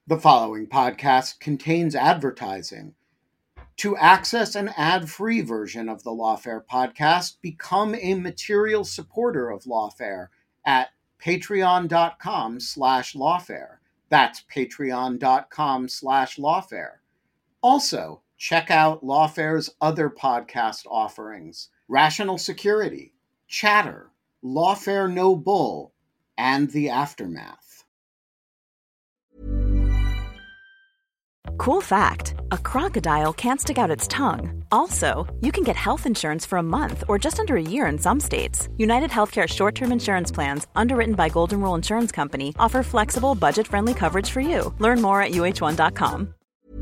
The following podcast contains advertising. To access an ad-free version of the Lawfare podcast, become a material supporter of Lawfare at patreon.com/lawfare. That's patreon.com/lawfare. Also, check out Lawfare's other podcast offerings: Rational Security, Chatter, Lawfare No Bull, and The Aftermath. Cool fact, a crocodile can't stick out its tongue. Also, you can get health insurance for a month or just under a year in some states. United Healthcare short-term insurance plans, underwritten by Golden Rule Insurance Company, offer flexible, budget-friendly coverage for you. Learn more at uh1.com.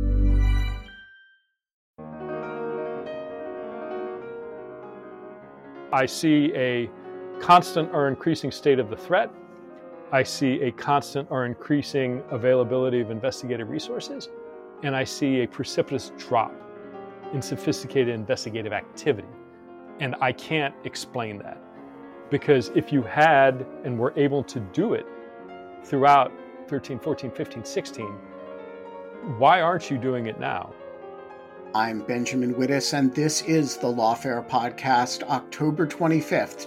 I see a constant or increasing state of the threat. I see a constant or increasing availability of investigative resources. And I see a precipitous drop in sophisticated investigative activity. And I can't explain that. Because if you had and were able to do it throughout 13, 14, 15, 16, why aren't you doing it now? I'm Benjamin Wittes, and this is the Lawfare Podcast, October 25th,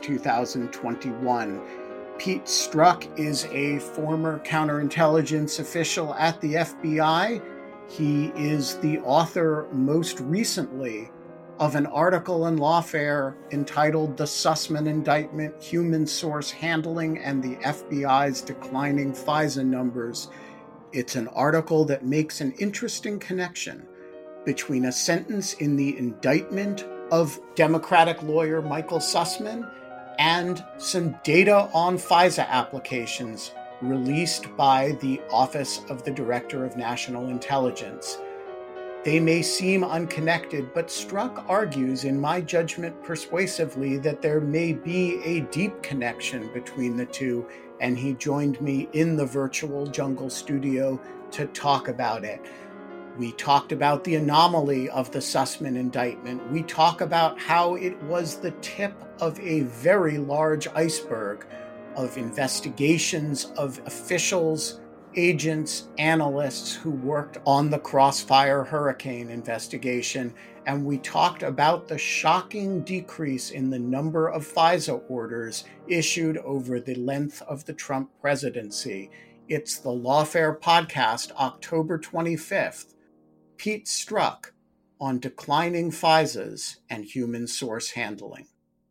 2021. Pete Strzok is a former counterintelligence official at the FBI. He is the author, most recently, of an article in Lawfare entitled The Sussman Indictment, Human Source Handling, and the FBI's Declining FISA Numbers. It's an article that makes an interesting connection between a sentence in the indictment of Democratic lawyer Michael Sussman and some data on FISA applications released by the Office of the Director of National Intelligence. They may seem unconnected, but Strzok argues, in my judgment persuasively, that there may be a deep connection between the two, and he joined me in the virtual Jungle studio to talk about it. We talked about the anomaly of the Sussman indictment. We talk about how it was the tip of a very large iceberg of investigations of officials, agents, analysts who worked on the Crossfire Hurricane investigation. And we talked about the shocking decrease in the number of FISA orders issued over the length of the Trump presidency. It's the Lawfare Podcast, October 25th. Pete Strzok on declining FISAs and human source handling.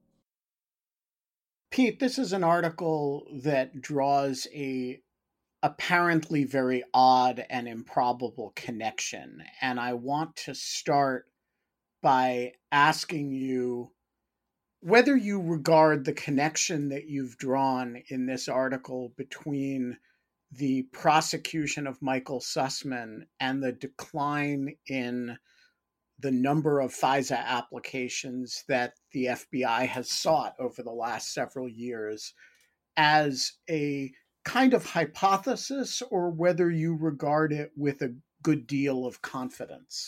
Pete, this is an article that draws a apparently very odd and improbable connection, and I want to start by asking you whether you regard the connection that you've drawn in this article between the prosecution of Michael Sussman and the decline in the number of FISA applications that the FBI has sought over the last several years as a kind of hypothesis, or whether you regard it with a good deal of confidence.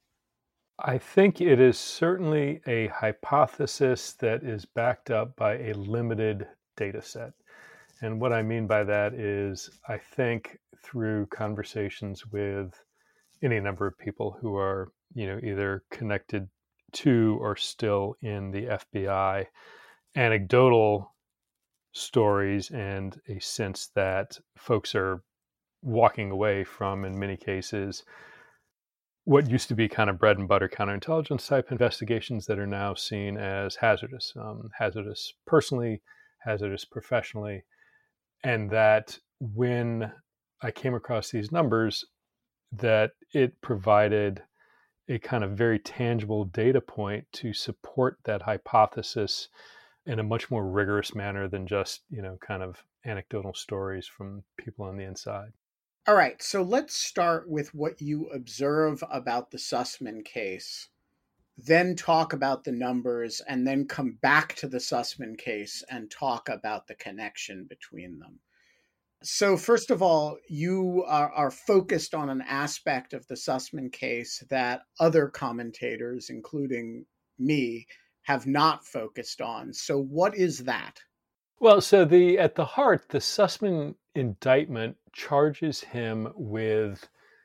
I think it is certainly a hypothesis that is backed up by a limited data set. And what I mean by that is, I think through conversations with any number of people who are, either connected to or still in the FBI, anecdotal stories and a sense that folks are walking away from, in many cases, what used to be kind of bread and butter counterintelligence type investigations that are now seen as hazardous, hazardous personally, hazardous professionally. And that when I came across these numbers, that it provided a kind of very tangible data point to support that hypothesis in a much more rigorous manner than just, kind of anecdotal stories from people on the inside. All right, so let's start with what you observe about the Sussman case, then talk about the numbers, and then come back to the Sussman case and talk about the connection between them. So first of all, you are focused on an aspect of the Sussman case that other commentators, including me, have not focused on. So what is that? Well, so at the heart, the Sussman indictment charges him with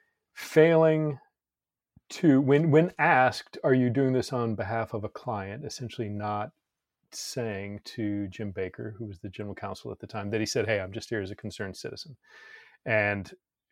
failing to, when asked, are you doing this on behalf of a client, essentially not saying to Jim Baker, who was the general counsel at the time, that he said, hey, I'm just here as a concerned citizen. And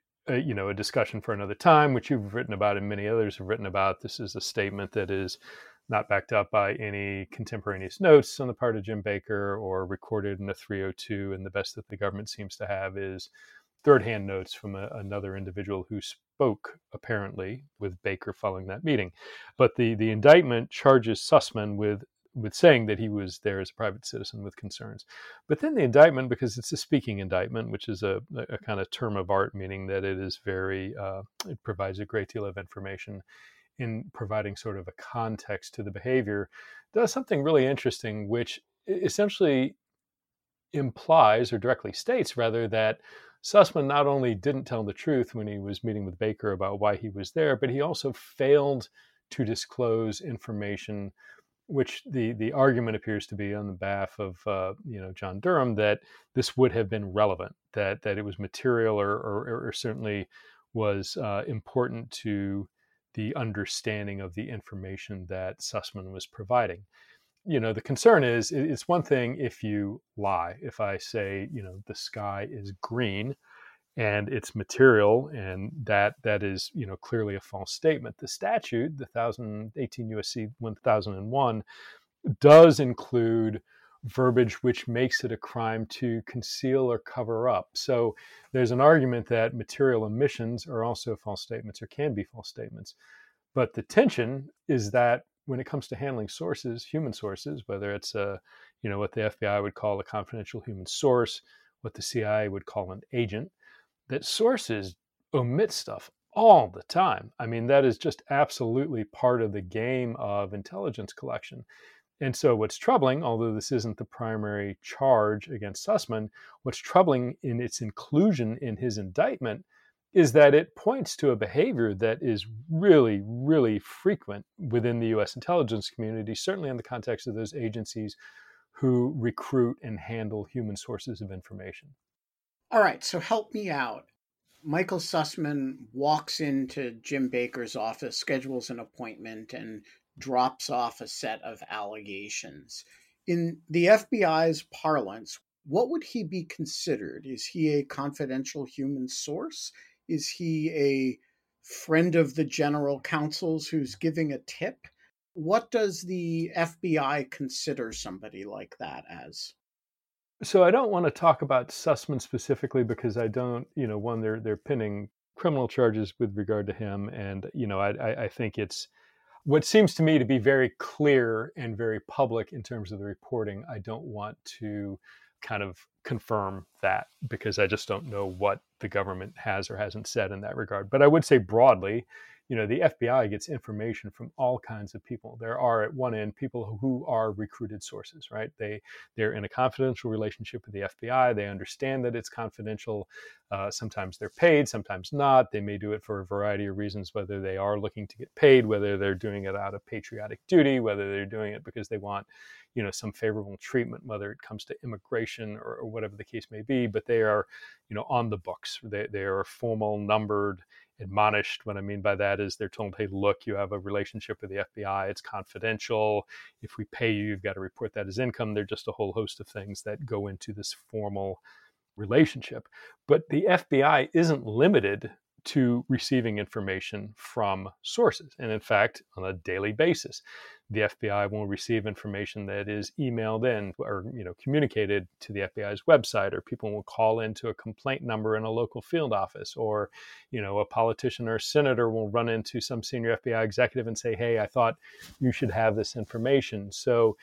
a discussion for another time, which you've written about and many others have written about. This is a statement that is not backed up by any contemporaneous notes on the part of Jim Baker or recorded in a 302. And the best that the government seems to have is third-hand notes from another individual who spoke apparently with Baker following that meeting. But the indictment charges Sussman with saying that he was there as a private citizen with concerns. But then the indictment, because it's a speaking indictment, which is a kind of term of art, meaning that it is very, it provides a great deal of information in providing sort of a context to the behavior, does something really interesting, which essentially implies, or directly states rather, that Sussman not only didn't tell the truth when he was meeting with Baker about why he was there, but he also failed to disclose information, which the argument appears to be on the behalf of John Durham, that this would have been relevant, that it was material or certainly was important to the understanding of the information that Sussman was providing. The concern is, it's one thing if you lie. If I say, the sky is green and it's material, and that is, clearly a false statement. The statute, the 18 U.S.C. 1001, does include verbiage which makes it a crime to conceal or cover up. So there's an argument that material omissions are also false statements, or can be false statements. But the tension is that when it comes to handling sources, human sources, whether it's what the FBI would call a confidential human source, what the CIA would call an agent, that sources omit stuff all the time. I mean, that is just absolutely part of the game of intelligence collection. And so what's troubling, although this isn't the primary charge against Sussman, what's troubling in its inclusion in his indictment is that it points to a behavior that is really, really frequent within the U.S. intelligence community, certainly in the context of those agencies who recruit and handle human sources of information. All right, so help me out. Michael Sussman walks into Jim Baker's office, schedules an appointment, and drops off a set of allegations. In the FBI's parlance, what would he be considered? Is he a confidential human source? Is he a friend of the general counsel's who's giving a tip? What does the FBI consider somebody like that as? So I don't want to talk about Sussman specifically because I don't, one, they're pinning criminal charges with regard to him. And, I think it's what seems to me to be very clear and very public in terms of the reporting. I don't want to kind of confirm that because I just don't know what the government has or hasn't said in that regard. But I would say broadly, the FBI gets information from all kinds of people. There are at one end people who are recruited sources, right? They're in a confidential relationship with the FBI. They understand that it's confidential. Sometimes they're paid, sometimes not. They may do it for a variety of reasons, whether they are looking to get paid, whether they're doing it out of patriotic duty, whether they're doing it because they want, some favorable treatment, whether it comes to immigration or whatever the case may be. But they are, on the books. They are formal, numbered, admonished. What I mean by that is they're told, hey, look, you have a relationship with the FBI. It's confidential. If we pay you, you've got to report that as income. They're just a whole host of things that go into this formal relationship. But the FBI isn't limited to receiving information from sources. And in fact, on a daily basis, the FBI will receive information that is emailed in or communicated to the FBI's website, or people will call into a complaint number in a local field office, or a politician or a senator will run into some senior FBI executive and say, hey, I thought you should have this information. So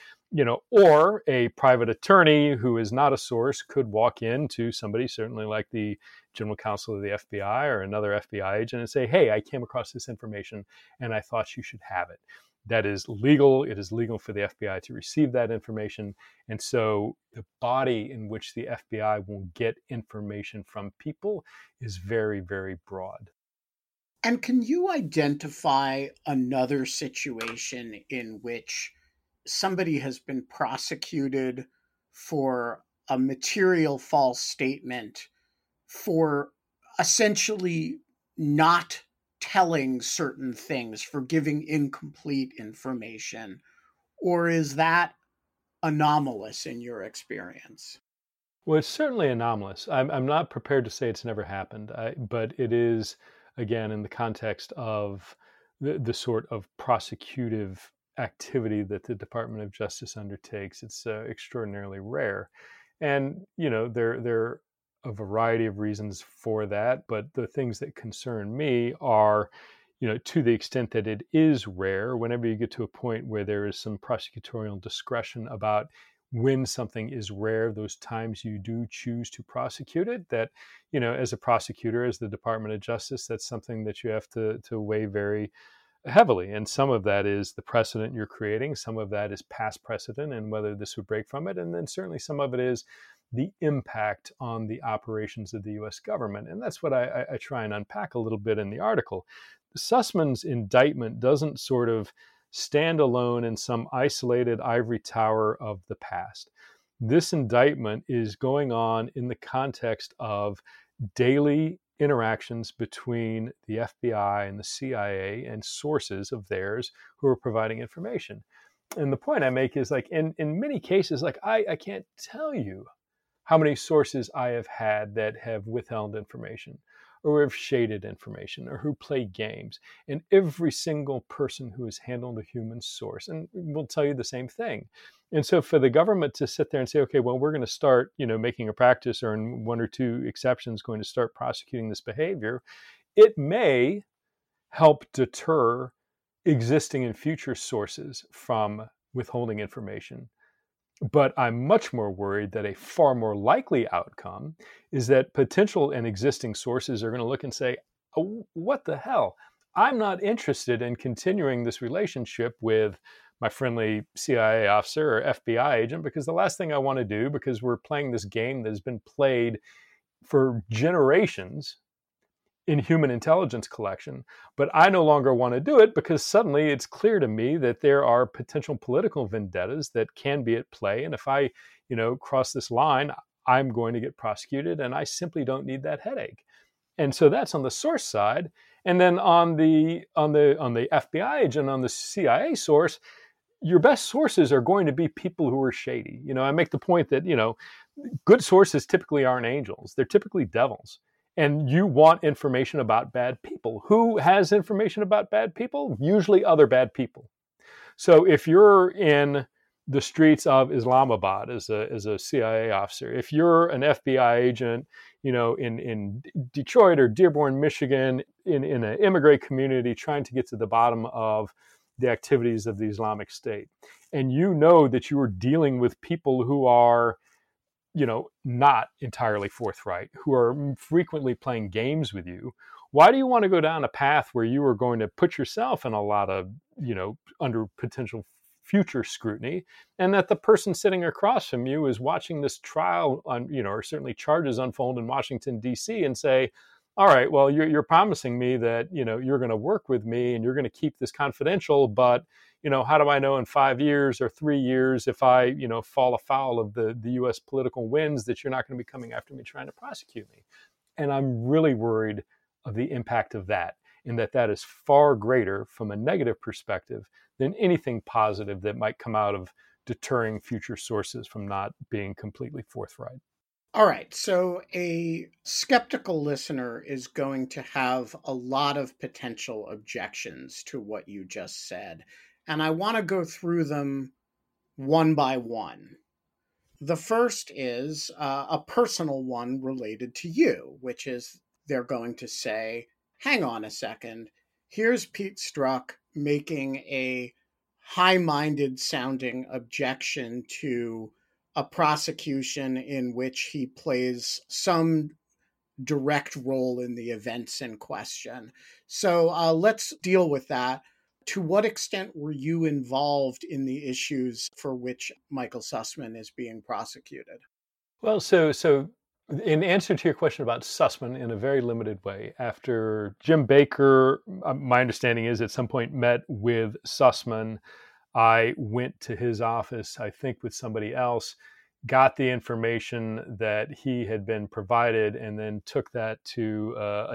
or a private attorney who is not a source could walk into somebody, certainly like the general counsel of the FBI or another FBI agent, and say, hey, I came across this information and I thought you should have it. That is legal. It is legal for the FBI to receive that information. And so the body in which the FBI will get information from people is very, very broad. And can you identify another situation in which somebody has been prosecuted for a material false statement for essentially not telling certain things, for giving incomplete information? Or is that anomalous in your experience? Well, it's certainly anomalous. I'm not prepared to say it's never happened, but it is, again, in the context of the sort of prosecutive activity that the Department of Justice undertakes. It's extraordinarily rare. And, there are a variety of reasons for that, but the things that concern me are, to the extent that it is rare, whenever you get to a point where there is some prosecutorial discretion about when something is rare, those times you do choose to prosecute it, that, as a prosecutor, as the Department of Justice, that's something that you have to weigh very heavily. And some of that is the precedent you're creating. Some of that is past precedent and whether this would break from it. And then certainly some of it is the impact on the operations of the U.S. government. And that's what I try and unpack a little bit in the article. Sussman's indictment doesn't sort of stand alone in some isolated ivory tower of the past. This indictment is going on in the context of daily interactions between the FBI and the CIA and sources of theirs who are providing information. And the point I make is, like, in many cases, like, I can't tell you how many sources I have had that have withheld information or have shaded information or who play games. And every single person who has handled a human source and will tell you the same thing. And so for the government to sit there and say, okay, well, we're going to start, making a practice, or in one or two exceptions, going to start prosecuting this behavior, it may help deter existing and future sources from withholding information. But I'm much more worried that a far more likely outcome is that potential and existing sources are going to look and say, oh, what the hell? I'm not interested in continuing this relationship with my friendly CIA officer or FBI agent, because the last thing I want to do, because we're playing this game that has been played for generations in human intelligence collection, but I no longer want to do it because suddenly it's clear to me that there are potential political vendettas that can be at play. And if I, cross this line, I'm going to get prosecuted, and I simply don't need that headache. And so that's on the source side. And then on the FBI agent, on the CIA source, your best sources are going to be people who are shady. I make the point that, good sources typically aren't angels. They're typically devils. And you want information about bad people. Who has information about bad people? Usually other bad people. So if you're in the streets of Islamabad as a CIA officer, if you're an FBI agent, in Detroit or Dearborn, Michigan, in an immigrant community trying to get to the bottom of the activities of the Islamic State, and you know that you are dealing with people who are not entirely forthright, who are frequently playing games with you, why do you want to go down a path where you are going to put yourself in a lot of, under potential future scrutiny, and that the person sitting across from you is watching this trial on, or certainly charges unfold in Washington, D.C. and say, all right, well, you're promising me that, you're going to work with me and you're going to keep this confidential, but how do I know in 5 years or 3 years if I, fall afoul of the U.S. political winds that you're not going to be coming after me trying to prosecute me? And I'm really worried of the impact of that, in that is far greater from a negative perspective than anything positive that might come out of deterring future sources from not being completely forthright. All right, so a skeptical listener is going to have a lot of potential objections to what you just said. And I want to go through them one by one. The first is a personal one related to you, which is they're going to say, hang on a second, here's Pete Strzok making a high-minded sounding objection to a prosecution in which he plays some direct role in the events in question. So let's deal with that. To what extent were you involved in the issues for which Michael Sussmann is being prosecuted? Well, so in answer to your question about Sussmann, in a very limited way, after Jim Baker, my understanding is at some point met with Sussmann, I went to his office, I think with somebody else, got the information that he had been provided and then took that to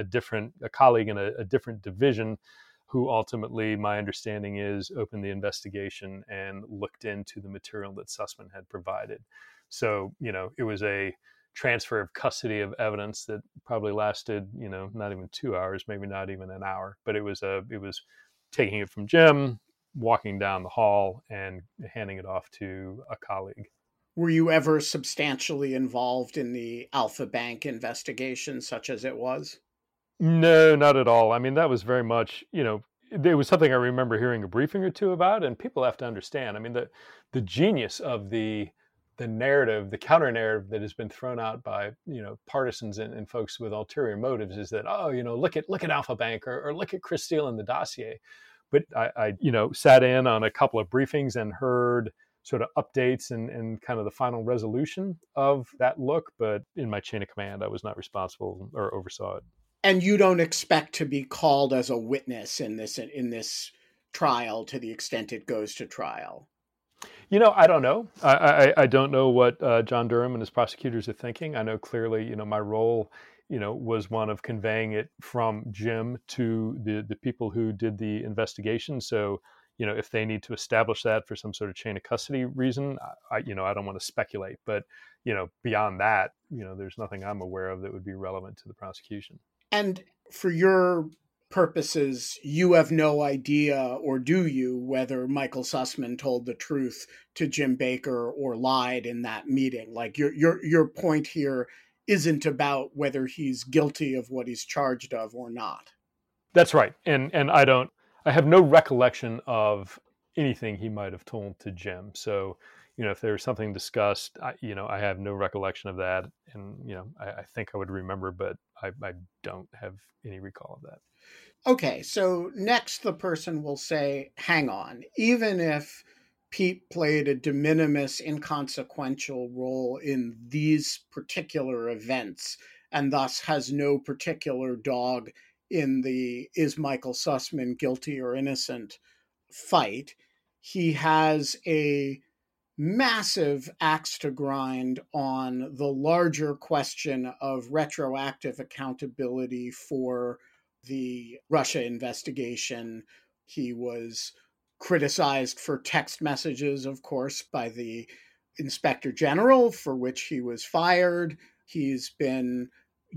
a colleague in a different division, who ultimately, my understanding is, opened the investigation and looked into the material that Sussman had provided. So, it was a transfer of custody of evidence that probably lasted, not even 2 hours, maybe not even an hour, but it was taking it from Jim, walking down the hall, and handing it off to a colleague. Were you ever substantially involved in the Alpha Bank investigation, such as it was? No, not at all. I mean, that was very much, it was something I remember hearing a briefing or two about, and people have to understand. I mean, the genius of the narrative, the counter narrative that has been thrown out by, partisans and folks with ulterior motives is that, look at Alpha Bank or look at Chris Steele and the dossier. But I sat in on a couple of briefings and heard sort of updates and kind of the final resolution of that look. But in my chain of command, I was not responsible or oversaw it. And you don't expect to be called as a witness in this trial to the extent it goes to trial? I don't know. I don't know what John Durham and his prosecutors are thinking. I know clearly, my role, was one of conveying it from Jim to the people who did the investigation. So, if they need to establish that for some sort of chain of custody reason, I don't want to speculate. But, beyond that, there's nothing I'm aware of that would be relevant to the prosecution. And for your purposes, you have no idea, or do you, whether Michael Sussman told the truth to Jim Baker or lied in that meeting? Like your point here isn't about whether he's guilty of what he's charged of or not. That's right. And I have no recollection of anything he might have told to Jim. So, if there was something discussed, I have no recollection of that. And, I think I would remember, but I don't have any recall of that. Okay, so next the person will say, hang on, even if Pete played a de minimis, inconsequential role in these particular events and thus has no particular dog in the is Michael Sussman guilty or innocent fight, he has a massive axe to grind on the larger question of retroactive accountability for the Russia investigation. He was criticized for text messages, of course, by the Inspector General, for which he was fired. He's been,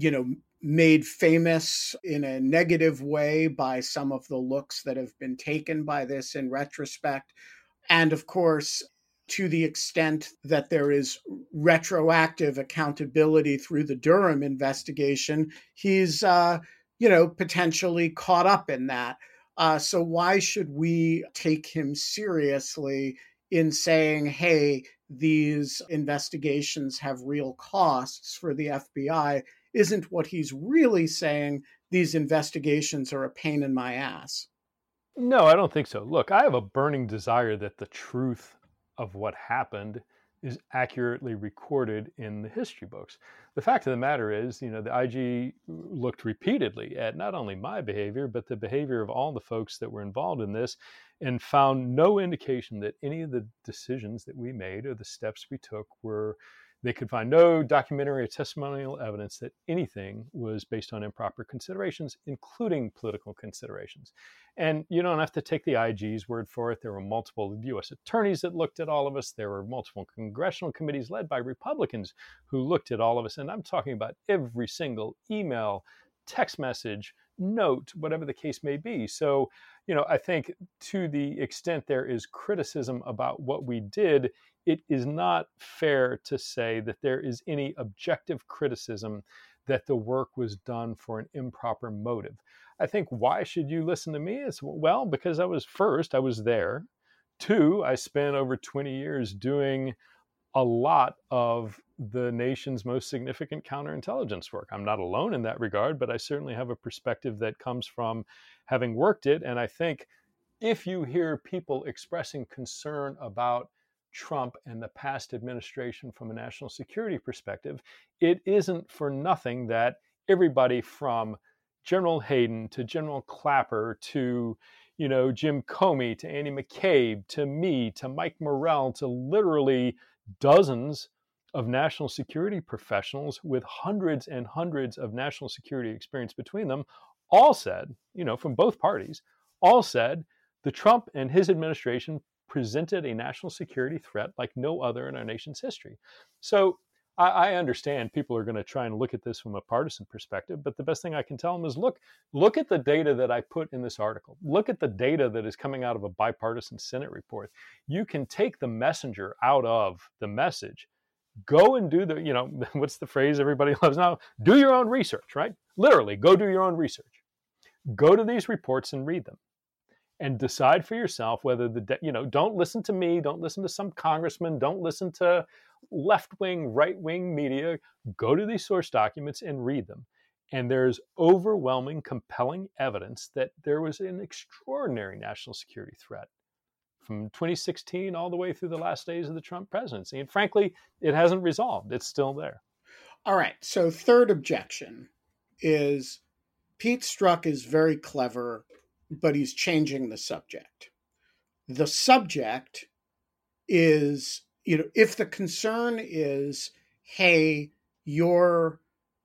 made famous in a negative way by some of the looks that have been taken by this in retrospect. And of course, to the extent that there is retroactive accountability through the Durham investigation, he's potentially caught up in that. So why should we take him seriously in saying, hey, these investigations have real costs for the FBI? Isn't what he's really saying, these investigations are a pain in my ass? No, I don't think so. Look, I have a burning desire that the truth of what happened is accurately recorded in the history books. The fact of the matter is, the IG looked repeatedly at not only my behavior, but the behavior of all the folks that were involved in this and found no indication that any of the decisions that we made or the steps we took they could find no documentary or testimonial evidence that anything was based on improper considerations, including political considerations. And you don't have to take the IG's word for it. There were multiple U.S. attorneys that looked at all of us. There were multiple congressional committees led by Republicans who looked at all of us. And I'm talking about every single email, text message, note, whatever the case may be. So, I think to the extent there is criticism about what we did, it is not fair to say that there is any objective criticism that the work was done for an improper motive. I think why should you listen to me? It's, well, because I was there. 2, I spent over 20 years doing a lot of the nation's most significant counterintelligence work. I'm not alone in that regard, but I certainly have a perspective that comes from having worked it. And I think if you hear people expressing concern about Trump and the past administration from a national security perspective, it isn't for nothing that everybody from General Hayden to General Clapper to Jim Comey to Andy McCabe to me to Mike Morrell to literally dozens of national security professionals with hundreds and hundreds of national security experience between them, all said, from both parties, all said the Trump and his administration presented a national security threat like no other in our nation's history. So I understand people are going to try and look at this from a partisan perspective, but the best thing I can tell them is look at the data that I put in this article. Look at the data that is coming out of a bipartisan Senate report. You can take the messenger out of the message. Go and do what's the phrase everybody loves now? Do your own research, right? Literally, go do your own research. Go to these reports and read them. And decide for yourself whether don't listen to me, don't listen to some congressman, don't listen to left-wing, right-wing media. Go to these source documents and read them. And there's overwhelming, compelling evidence that there was an extraordinary national security threat from 2016 all the way through the last days of the Trump presidency. And frankly, it hasn't resolved. It's still there. All right. So third objection is Pete Strzok is very clever, but he's changing the subject. The subject is, if the concern is, hey, you're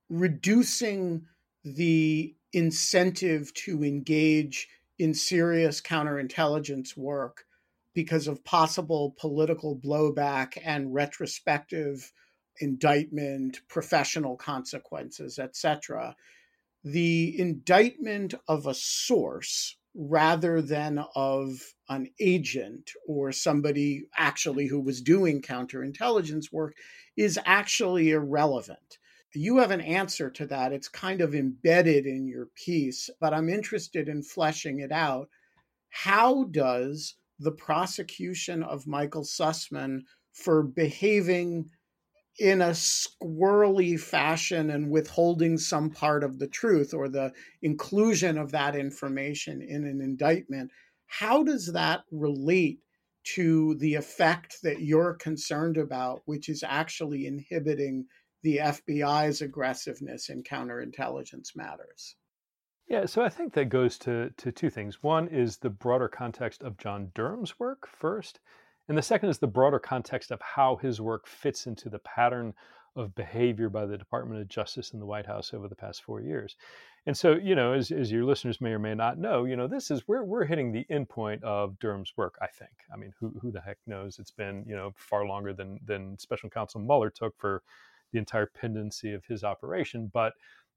reducing the incentive to engage in serious counterintelligence work because of possible political blowback and retrospective indictment, professional consequences, etc., the indictment of a source rather than of an agent or somebody actually who was doing counterintelligence work is actually irrelevant. You have an answer to that. It's kind of embedded in your piece, but I'm interested in fleshing it out. How does the prosecution of Michael Sussmann for behaving in a squirrely fashion and withholding some part of the truth or the inclusion of that information in an indictment, how does that relate to the effect that you're concerned about, which is actually inhibiting the FBI's aggressiveness in counterintelligence matters? Yeah, so I think that goes to two things. One is the broader context of John Durham's work first, and the second is the broader context of how his work fits into the pattern of behavior by the Department of Justice in the White House over the past 4 years. And so, as your listeners may or may not know, this is where we're hitting the endpoint of Durham's work, I think. I mean, who the heck knows? It's been, far longer than Special Counsel Mueller took for the entire pendency of his operation. But,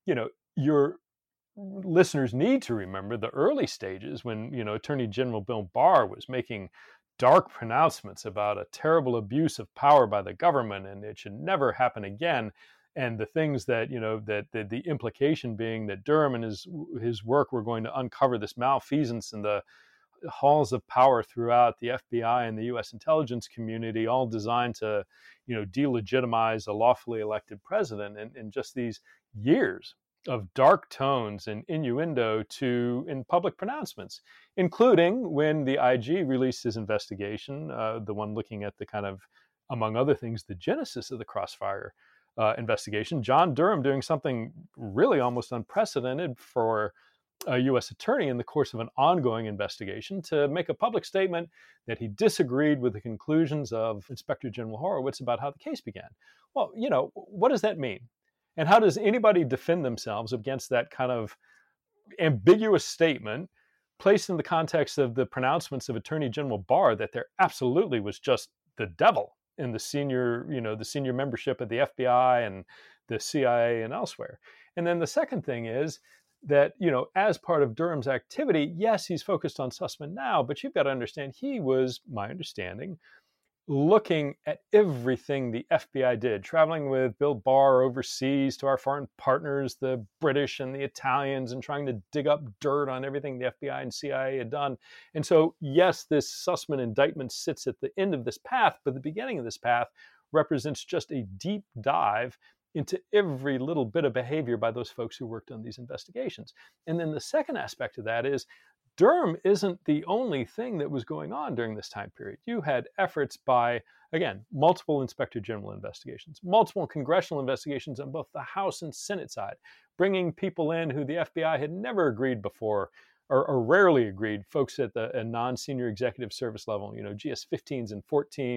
your listeners need to remember the early stages when, Attorney General Bill Barr was making dark pronouncements about a terrible abuse of power by the government and it should never happen again. And the things that, that the implication being that Durham and his work were going to uncover this malfeasance in the halls of power throughout the FBI and the U.S. intelligence community, all designed to, delegitimize a lawfully elected president. And just these years of dark tones and innuendo in public pronouncements, including when the IG released his investigation, the one looking at the kind of, among other things, the genesis of the Crossfire investigation. John Durham doing something really almost unprecedented for a U.S. attorney in the course of an ongoing investigation to make a public statement that he disagreed with the conclusions of Inspector General Horowitz about how the case began. Well, what does that mean? And how does anybody defend themselves against that kind of ambiguous statement placed in the context of the pronouncements of Attorney General Barr that there absolutely was just the devil in the senior membership of the FBI and the CIA and elsewhere? And then the second thing is that, as part of Durham's activity, yes, he's focused on Sussmann now, but you've got to understand he was, my understanding, looking at everything the FBI did, traveling with Bill Barr overseas to our foreign partners, the British and the Italians, and trying to dig up dirt on everything the FBI and CIA had done. And so, yes, this Sussmann indictment sits at the end of this path, but the beginning of this path represents just a deep dive into every little bit of behavior by those folks who worked on these investigations. And then the second aspect of that is Durham isn't the only thing that was going on during this time period. You had efforts by, again, multiple Inspector General investigations, multiple congressional investigations on both the House and Senate side, bringing people in who the FBI had never agreed before or rarely agreed, folks at a non-senior executive service level, GS-15s and 14s,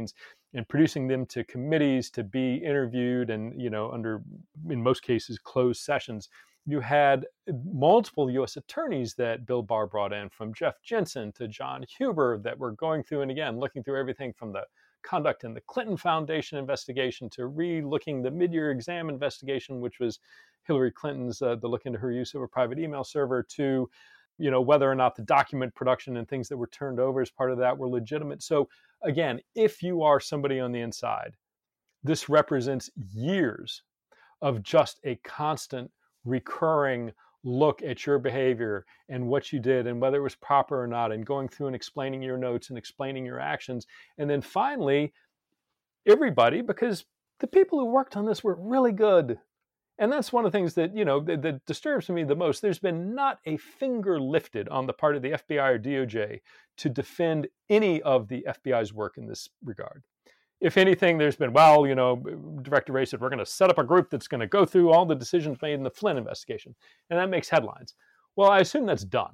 and producing them to committees to be interviewed and, under, in most cases, closed sessions. You had multiple U.S. attorneys that Bill Barr brought in, from Jeff Jensen to John Huber, that were going through and, again, looking through everything from the conduct in the Clinton Foundation investigation to re-looking the mid-year exam investigation, which was Hillary Clinton's, the look into her use of a private email server, to whether or not the document production and things that were turned over as part of that were legitimate. So again, if you are somebody on the inside, this represents years of just a constant recurring look at your behavior and what you did and whether it was proper or not, and going through and explaining your notes and explaining your actions. And then finally, everybody, because the people who worked on this were really good. And that's one of the things that, that disturbs me the most. There's been not a finger lifted on the part of the FBI or DOJ to defend any of the FBI's work in this regard. If anything, there's been, Director Wray said, we're going to set up a group that's going to go through all the decisions made in the Flynn investigation. And that makes headlines. Well, I assume that's done.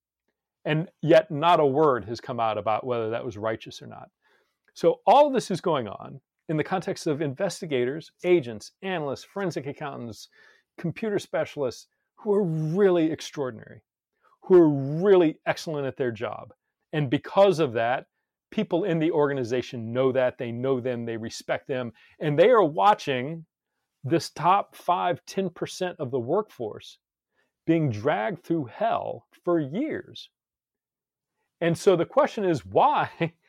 And yet not a word has come out about whether that was righteous or not. So all of this is going on in the context of investigators, agents, analysts, forensic accountants, computer specialists who are really extraordinary, who are really excellent at their job. And because of that, people in the organization know that, they know them, they respect them, and they are watching this top 5-10% of the workforce being dragged through hell for years. And so the question is, why,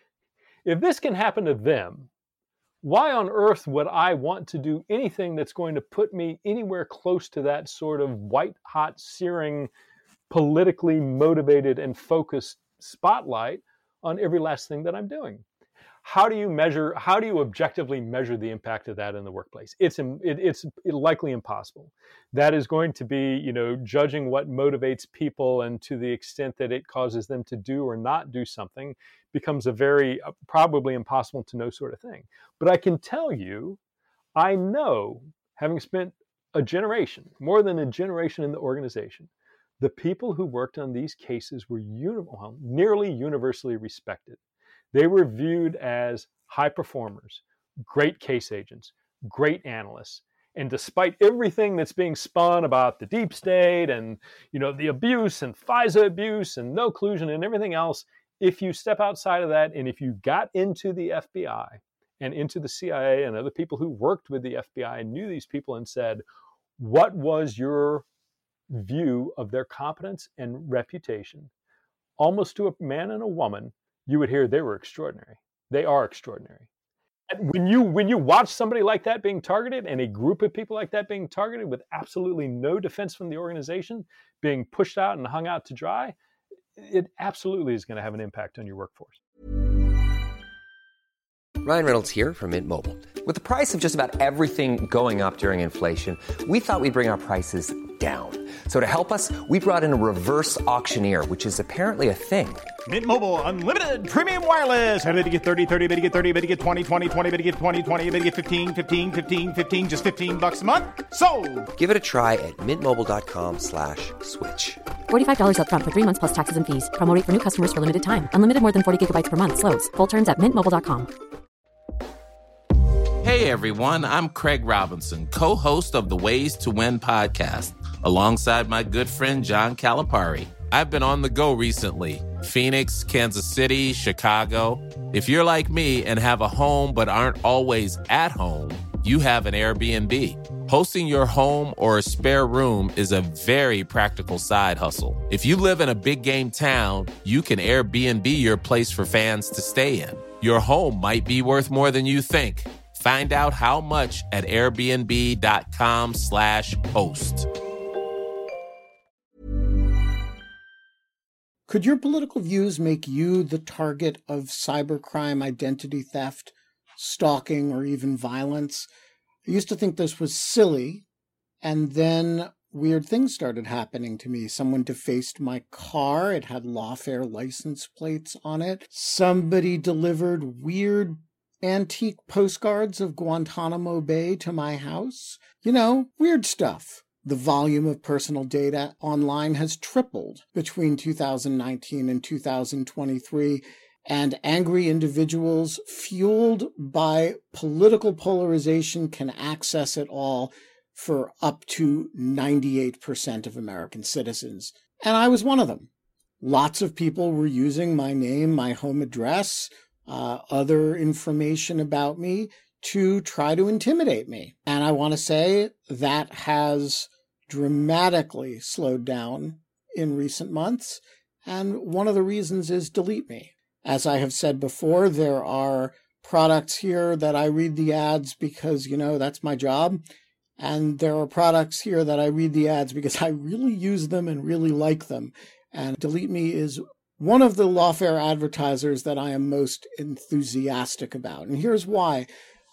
if this can happen to them, why on earth would I want to do anything that's going to put me anywhere close to that sort of white-hot, searing, politically motivated and focused spotlight on every last thing that I'm doing? How do you objectively measure the impact of that in the workplace? It's likely impossible. That is going to be, judging what motivates people, and to the extent that it causes them to do or not do something becomes a very probably impossible to know sort of thing. But I can tell you, I know, having spent more than a generation in the organization, the people who worked on these cases were nearly universally respected. They were viewed as high performers, great case agents, great analysts. And despite everything that's being spun about the deep state and, the abuse and FISA abuse and no collusion and everything else, if you step outside of that, and if you got into the FBI and into the CIA and other people who worked with the FBI and knew these people and said, what was your view of their competence and reputation, almost to a man and a woman, you would hear they were extraordinary. They are extraordinary. And when you watch somebody like that being targeted, and a group of people like that being targeted with absolutely no defense from the organization, being pushed out and hung out to dry, it absolutely is going to have an impact on your workforce. Ryan Reynolds here from Mint Mobile. With the price of just about everything going up during inflation, we thought we'd bring our prices down. So to help us, we brought in a reverse auctioneer, which is apparently a thing. Mint Mobile Unlimited Premium Wireless. How to get 30, 30, bit to get 30, bit to get 20, 20, 20, bit to get 20, 20, bit to get 15, 15, 15, 15, just $15 a month? Sold! Give it a try at mintmobile.com/switch. $45 up front for 3 months plus taxes and fees. Promo rate for new customers for limited time. Unlimited more than 40 gigabytes per month. Slows full terms at mintmobile.com. Hey everyone, I'm Craig Robinson, co-host of the Ways to Win podcast, alongside my good friend John Calipari. I've been on the go recently. Phoenix, Kansas City, Chicago. If you're like me and have a home but aren't always at home, you have an Airbnb. Hosting your home or a spare room is a very practical side hustle. If you live in a big game town, you can Airbnb your place for fans to stay in. Your home might be worth more than you think. Find out how much at airbnb.com/host. Could your political views make you the target of cybercrime, identity theft, stalking, or even violence? I used to think this was silly, and then weird things started happening to me. Someone defaced my car. It had lawfare license plates on it. Somebody delivered weird antique postcards of Guantanamo Bay to my house. Weird stuff. The volume of personal data online has tripled between 2019 and 2023. and angry individuals fueled by political polarization can access it all for up to 98% of American citizens. And I was one of them. Lots of people were using my name, my home address, other information about me to try to intimidate me. And I want to say that has dramatically slowed down in recent months. And one of the reasons is Delete Me. As I have said before, there are products here that I read the ads because, that's my job. And there are products here that I read the ads because I really use them and really like them. And Delete Me is one of the Lawfare advertisers that I am most enthusiastic about. And here's why.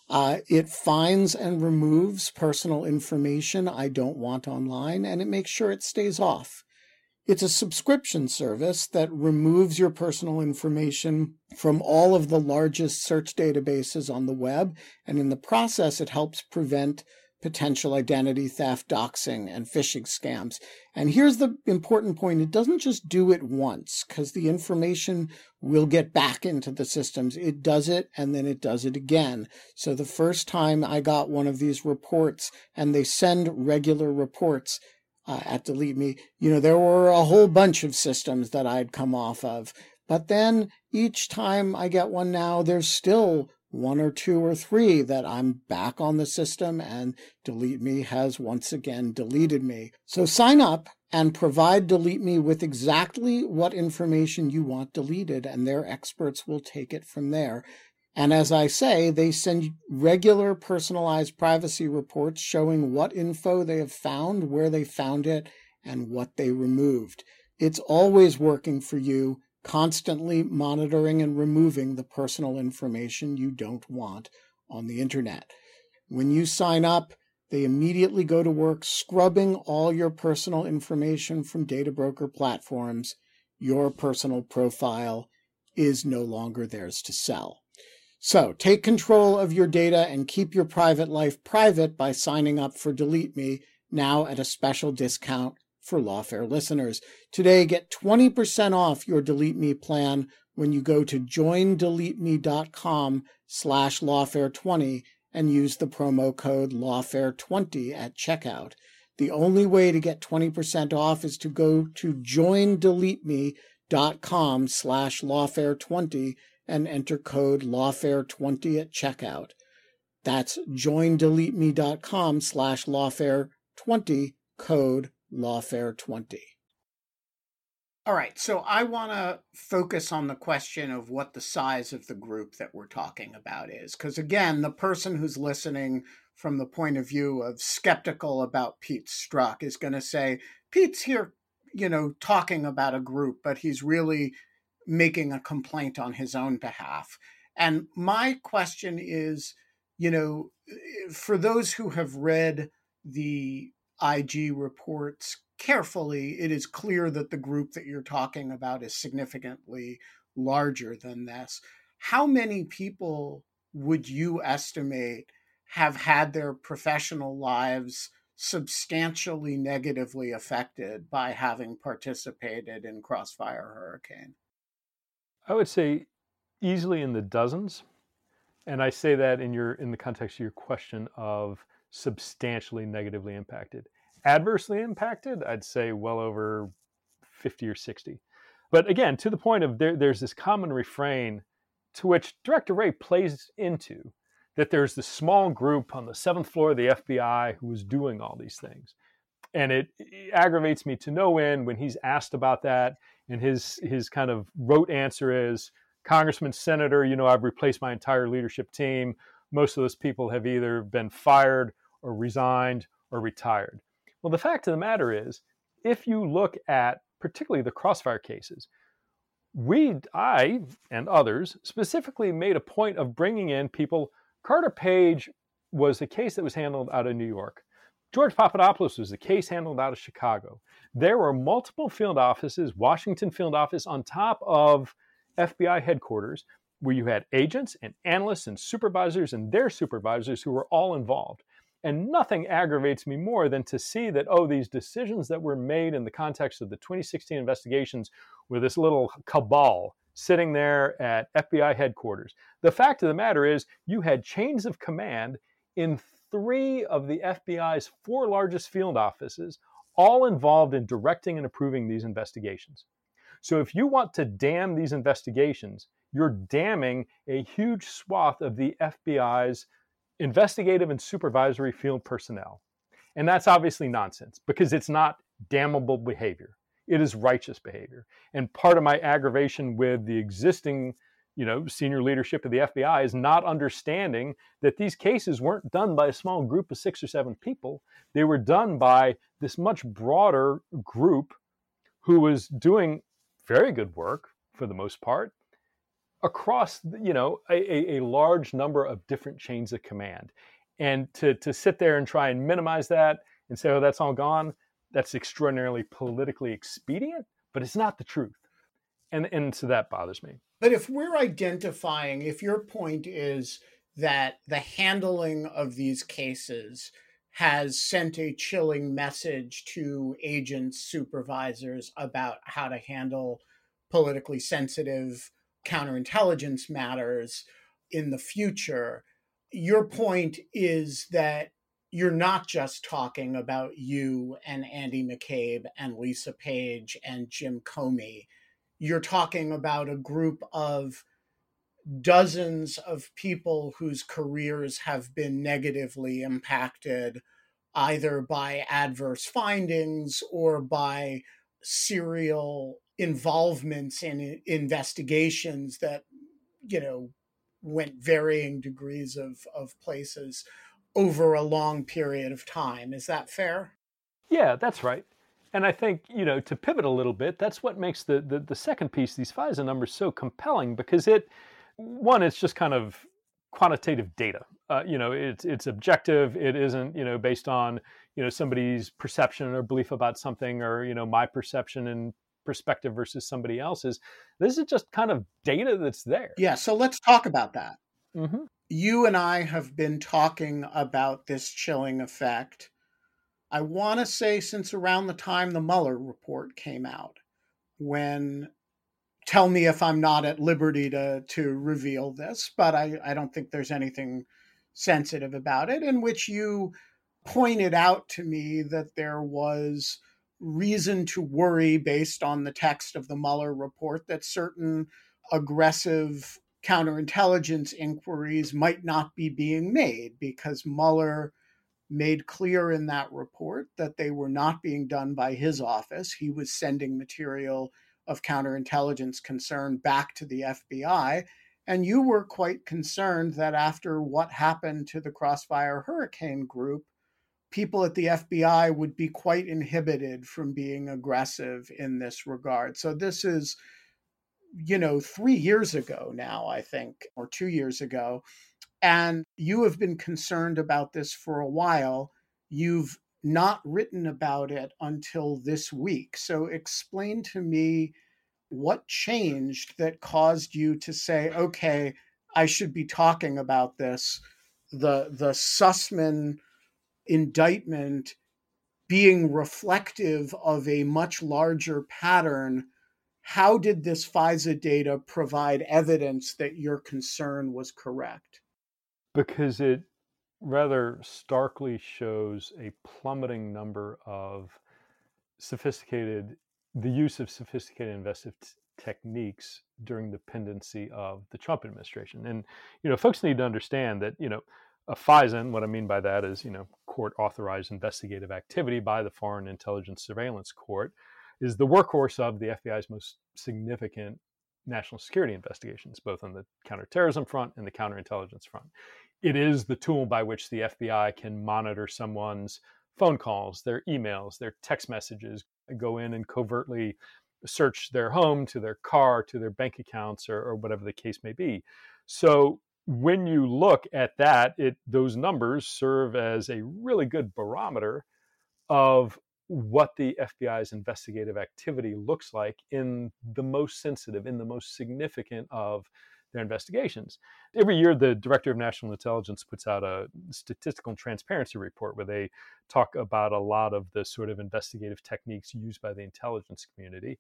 It finds and removes personal information I don't want online, and it makes sure it stays off. It's a subscription service that removes your personal information from all of the largest search databases on the web, and in the process, it helps prevent potential identity theft, doxing, and phishing scams. And here's the important point. It doesn't just do it once, because the information will get back into the systems. It does it, and then it does it again. So the first time I got one of these reports, and they send regular reports at Delete Me, there were a whole bunch of systems that I'd come off of. But then each time I get one now, there's still one or two or three that I'm back on the system, and Delete Me has once again deleted me. So sign up and provide Delete Me with exactly what information you want deleted, and their experts will take it from there. And as I say, they send regular personalized privacy reports showing what info they have found, where they found it, and what they removed. It's always working for you, constantly monitoring and removing the personal information you don't want on the internet. When you sign up, they immediately go to work scrubbing all your personal information from data broker platforms. Your personal profile is no longer theirs to sell. So take control of your data and keep your private life private by signing up for Delete Me, now at a special discount for Lawfare listeners. Today, get 20% off your Delete Me plan when you go to joindeleteme.com/Lawfare20 and use the promo code Lawfare20 at checkout. The only way to get 20% off is to go to joindeleteme.com/Lawfare20 and enter code Lawfare20 at checkout. That's joindeleteme.com/Lawfare20, code Lawfare20. All right, so I want to focus on the question of what the size of the group that we're talking about is. Because again, the person who's listening from the point of view of skeptical about Pete Strzok is going to say, Pete's here, talking about a group, but he's really making a complaint on his own behalf. And my question is, for those who have read the IG reports carefully, it is clear that the group that you're talking about is significantly larger than this. How many people would you estimate have had their professional lives substantially negatively affected by having participated in Crossfire Hurricane? I would say easily in the dozens. And I say that in the context of your question of substantially negatively impacted. Adversely impacted, I'd say well over 50 or 60. But again, to the point of there's this common refrain to which Director Wray plays into, that there's this small group on the 7th floor of the FBI who is doing all these things. And it aggravates me to no end when he's asked about that, and his kind of rote answer is, Congressman, Senator, I've replaced my entire leadership team. Most of those people have either been fired or resigned or retired. Well, the fact of the matter is, if you look at particularly the Crossfire cases, I and others specifically made a point of bringing in people. Carter Page was a case that was handled out of New York. George Papadopoulos was a case handled out of Chicago. There were multiple field offices, Washington field office on top of FBI headquarters, where you had agents and analysts and supervisors and their supervisors who were all involved. And nothing aggravates me more than to see that, these decisions that were made in the context of the 2016 investigations were this little cabal sitting there at FBI headquarters. The fact of the matter is you had chains of command in 3 of the FBI's 4 largest field offices, all involved in directing and approving these investigations. So if you want to damn these investigations, you're damning a huge swath of the FBI's investigative and supervisory field personnel. And that's obviously nonsense because it's not damnable behavior. It is righteous behavior. And part of my aggravation with the existing, senior leadership of the FBI is not understanding that these cases weren't done by a small group of 6 or 7 people. They were done by this much broader group who was doing very good work for the most part across, a large number of different chains of command. And to sit there and try and minimize that and say, oh, that's all gone, that's extraordinarily politically expedient, but it's not the truth. And so that bothers me. But if we're identifying, if your point is that the handling of these cases has sent a chilling message to agents, supervisors about how to handle politically sensitive counterintelligence matters in the future, your point is that you're not just talking about you and Andy McCabe and Lisa Page and Jim Comey. You're talking about a group of dozens of people whose careers have been negatively impacted either by adverse findings or by serial involvements in investigations that, went varying degrees of places over a long period of time. Is that fair? Yeah, that's right. And I think, to pivot a little bit, that's what makes the second piece, these FISA numbers, so compelling because it's just kind of quantitative data. It's objective. It isn't, based on, somebody's perception or belief about something or, my perception and perspective versus somebody else's. This is just kind of data that's there. Yeah. So let's talk about that. Mm-hmm. You and I have been talking about this chilling effect, I want to say, since around the time the Mueller report came out, tell me if I'm not at liberty to reveal this, but I don't think there's anything sensitive about it, in which you pointed out to me that there was reason to worry based on the text of the Mueller report that certain aggressive counterintelligence inquiries might not be being made because Mueller made clear in that report that they were not being done by his office. He was sending material of counterintelligence concern back to the FBI. And you were quite concerned that after what happened to the Crossfire Hurricane Group, people at the FBI would be quite inhibited from being aggressive in this regard. So this is, 3 years ago now, I think, or 2 years ago. And you have been concerned about this for a while. You've not written about it until this week. So explain to me what changed that caused you to say, okay, I should be talking about this. The Sussman indictment being reflective of a much larger pattern. How did this FISA data provide evidence that your concern was correct? Because it rather starkly shows a plummeting number of the use of sophisticated investigative techniques during the pendency of the Trump administration. And, folks need to understand that, a FISA, and what I mean by that is, court-authorized investigative activity by the Foreign Intelligence Surveillance Court, is the workhorse of the FBI's most significant national security investigations, both on the counterterrorism front and the counterintelligence front. It is the tool by which the FBI can monitor someone's phone calls, their emails, their text messages, go in and covertly search their home, to their car, to their bank accounts, or whatever the case may be. So when you look at that, those numbers serve as a really good barometer of what the FBI's investigative activity looks like in the most sensitive, in the most significant of their investigations. Every year, the Director of National Intelligence puts out a statistical transparency report where they talk about a lot of the sort of investigative techniques used by the intelligence community.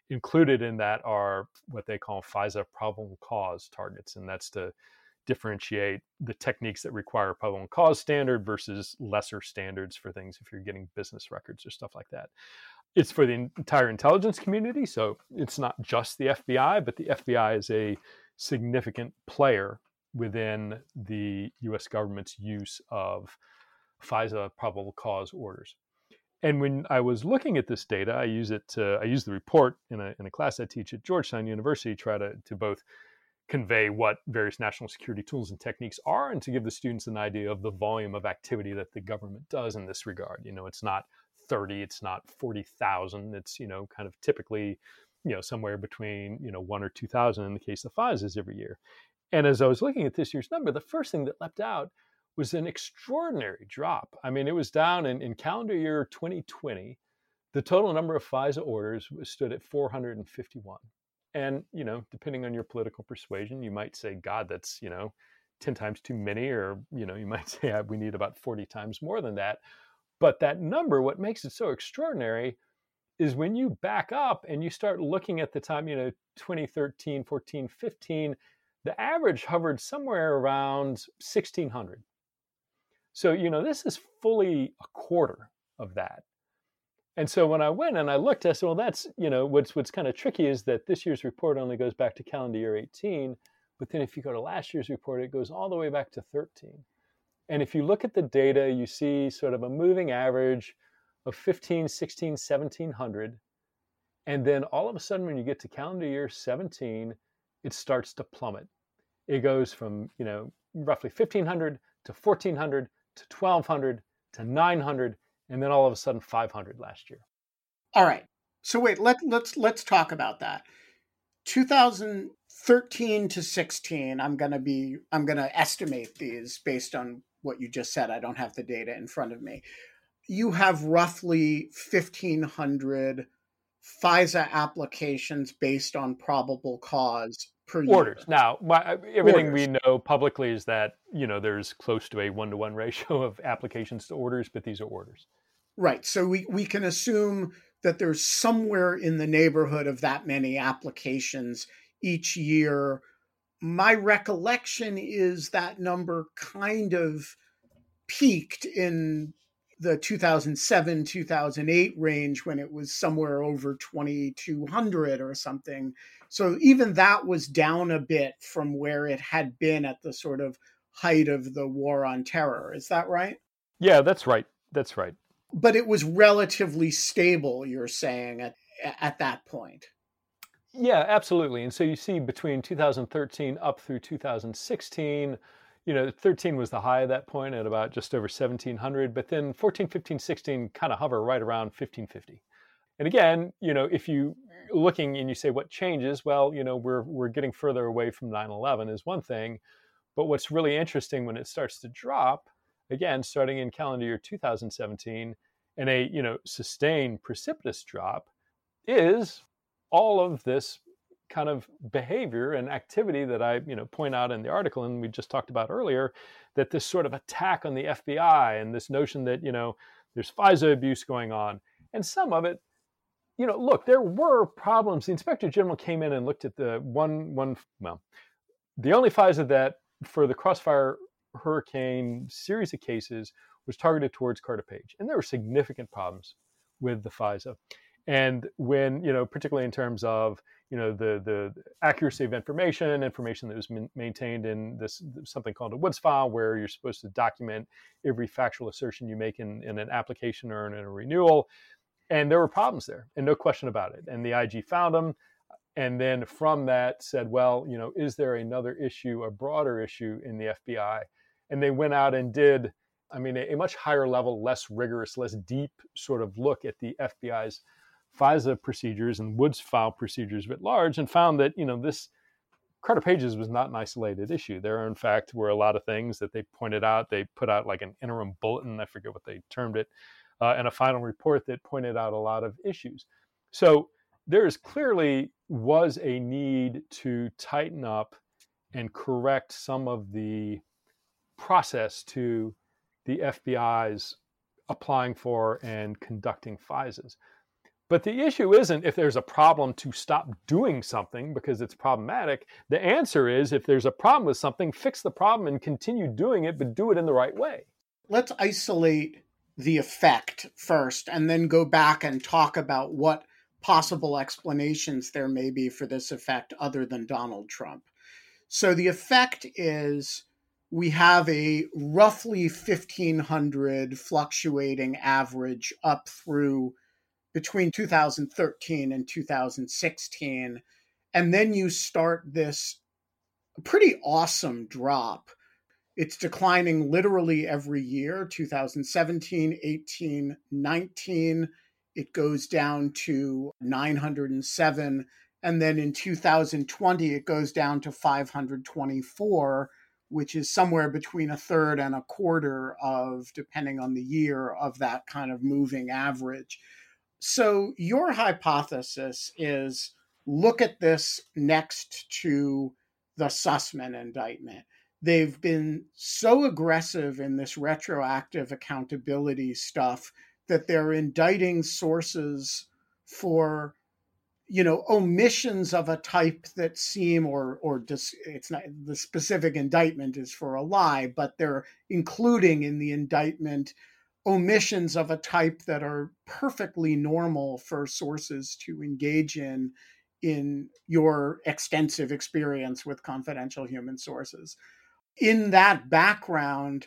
included in that are what they call FISA probable cause targets, and that's to differentiate the techniques that require probable cause standard versus lesser standards for things if you're getting business records or stuff like that. It's for the entire intelligence community, so it's not just the FBI, but the FBI is a significant player within the U.S. government's use of FISA probable cause orders. And when I was looking at this data, I use the report in a class I teach at Georgetown University, try to both convey what various national security tools and techniques are, and to give the students an idea of the volume of activity that the government does in this regard. It's not 30, it's not 40,000. It's, kind of typically, somewhere between, 1 or 2,000 in the case of FISAs every year. And as I was looking at this year's number, the first thing that leapt out was an extraordinary drop. I mean, it was down in calendar year 2020. The total number of FISA orders stood at 451. And, depending on your political persuasion, you might say, God, that's, 10 times too many, or, you might say we need about 40 times more than that. But that number, what makes it so extraordinary is when you back up and you start looking at the time, 2013, 14, 15, the average hovered somewhere around 1,600. So, this is fully a quarter of that. And so when I went and I looked, I said, well, that's, what's kind of tricky is that this year's report only goes back to calendar year 18. But then if you go to last year's report, it goes all the way back to 13. And if you look at the data, you see sort of a moving average of 15, 16, 1,700. And then all of a sudden, when you get to calendar year 17, it starts to plummet. It goes from, roughly 1,500 to 1,400 to 1,200 to 900. And then all of a sudden 500 last year. All right. So wait, let's talk about that. 2013 to 16, I'm going to estimate these based on what you just said. I don't have the data in front of me. You have roughly 1,500 FISA applications based on probable cause per year. Orders. Now, everything we know publicly is that, there's close to a 1-to-1 ratio of applications to orders, but these are orders. Right. So we can assume that there's somewhere in the neighborhood of that many applications each year. My recollection is that number kind of peaked in the 2007, 2008 range when it was somewhere over 2,200 or something. So even that was down a bit from where it had been at the sort of height of the war on terror. Is that right? Yeah, that's right. That's right. But it was relatively stable, you're saying, at that point. Yeah, absolutely. And so you see between 2013 up through 2016, 13 was the high at that point at about just over 1,700, but then 14, 15, 16 kind of hover right around 1,550. And again, if you looking and you say what changes, well, we're getting further away from 9/11 is one thing, but what's really interesting when it starts to drop, again, starting in calendar year 2017, and a sustained precipitous drop, is all of this kind of behavior and activity that I point out in the article, and we just talked about earlier, that this sort of attack on the FBI and this notion that there's FISA abuse going on, and some of it, look, there were problems. The Inspector General came in and looked at the the only FISA that for the Crossfire Hurricane series of cases was targeted towards Carter Page. And there were significant problems with the FISA. And when, particularly in terms of, the accuracy of information that was maintained in this, something called a Woods file, where you're supposed to document every factual assertion you make in an application or in a renewal. And there were problems there, and no question about it. And the IG found them. And then from that said, well, is there another issue, a broader issue in the FBI? And they went out and did, a much higher level, less rigorous, less deep sort of look at the FBI's FISA procedures and Woods file procedures writ large, and found that, this Carter Pages was not an isolated issue. There, in fact, were a lot of things that they pointed out. They put out like an interim bulletin, I forget what they termed it, and a final report that pointed out a lot of issues. So there clearly was a need to tighten up and correct some of the process to the FBI's applying for and conducting FISAs. But the issue isn't if there's a problem to stop doing something because it's problematic. The answer is if there's a problem with something, fix the problem and continue doing it, but do it in the right way. Let's isolate the effect first and then go back and talk about what possible explanations there may be for this effect other than Donald Trump. So the effect is we have a roughly 1,500 fluctuating average up through between 2013 and 2016. And then you start this pretty awesome drop. It's declining literally every year, 2017, 18, 19. It goes down to 907. And then in 2020, it goes down to 524, which is somewhere between a third and a quarter of, depending on the year, of that kind of moving average. So your hypothesis is look at this next to the Sussman indictment. They've been so aggressive in this retroactive accountability stuff that they're indicting sources for, omissions of a type that seem it's not the specific indictment is for a lie, but they're including in the indictment omissions of a type that are perfectly normal for sources to engage in your extensive experience with confidential human sources. In that background,